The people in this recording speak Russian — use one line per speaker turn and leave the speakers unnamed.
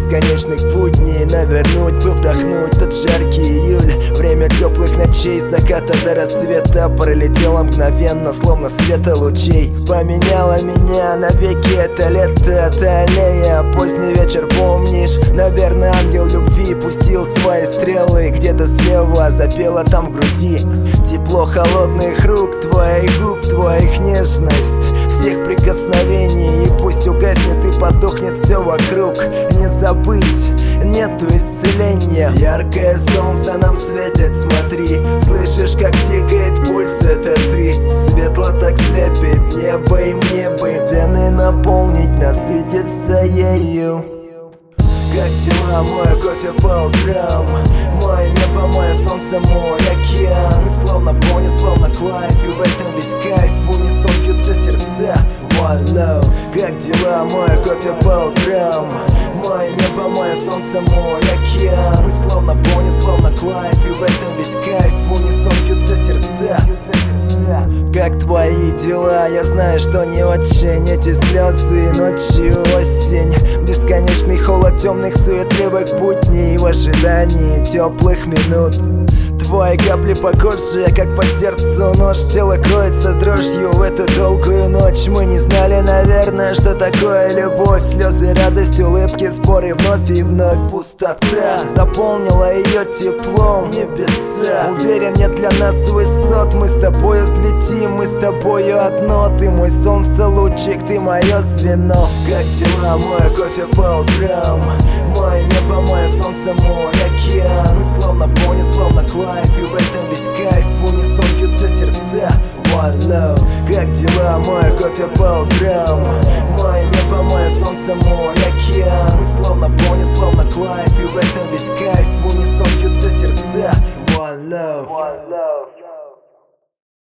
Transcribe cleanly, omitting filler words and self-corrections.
бесконечных будней. Навернуть бы, вдохнуть тот жаркий июль. Время теплых ночей, с заката до рассвета. Пролетело мгновенно, словно света лучей. Поменяла меня навеки это лето, та аллея. Поздний вечер, помнишь? Наверное, ангел любви пустил свои стрелы. Где-то слева запела там в груди тепло холодных рук твоих губ, твоих нежность, всех прикосновений. И пусть угаснет и потухнет все вокруг, не забыть, нету исцеления. Яркое солнце нам светит, смотри. Слышишь, как тикает пульс, это ты. Светло так слепит небо, и мне бы вены наполнить, насытиться ею. Как дела, мой кофе по утрам, мое небо, мое солнце, мой океан. И словно Бонни, словно Клайд, и в этом весь кайф. В унисон бьются сердца, one love. Как дела, мой кофе по утрам, мое небо, мое солнце, мой океан. И словно Бонни, словно Клайд, и в этом весь кайф. В унисон бьются сердца. Как твои дела? Я знаю, что не очень. Эти слезы ночью, осень, бесконечный холод темных суетливых будней в ожидании теплых минут. Твои капли по коже, как по сердцу нож. Тело кроется дрожью в эту долгую ночь. Мы не знали, наверное, что такое любовь. Слезы, радость, улыбки, споры, вновь и вновь. Пустота заполнила ее теплом небеса. Уверен, нет для нас высот. Мы с тобою взлетим, мы с тобою одно. Ты мой солнце, лучик, ты мое звено. Как дела, мой кофе по утрам, мое небо, мое солнце, мой океан. Мы словно Бонни, словно Клайд, и в этом весь кайф. В унисон бьются сердца, one love. Как дела, мой кофе по утрам, мое небо, мое солнце, мой океан. Мы словно Бонни, словно Клайд, и в этом весь кайф. В унисон бьются сердца, one love.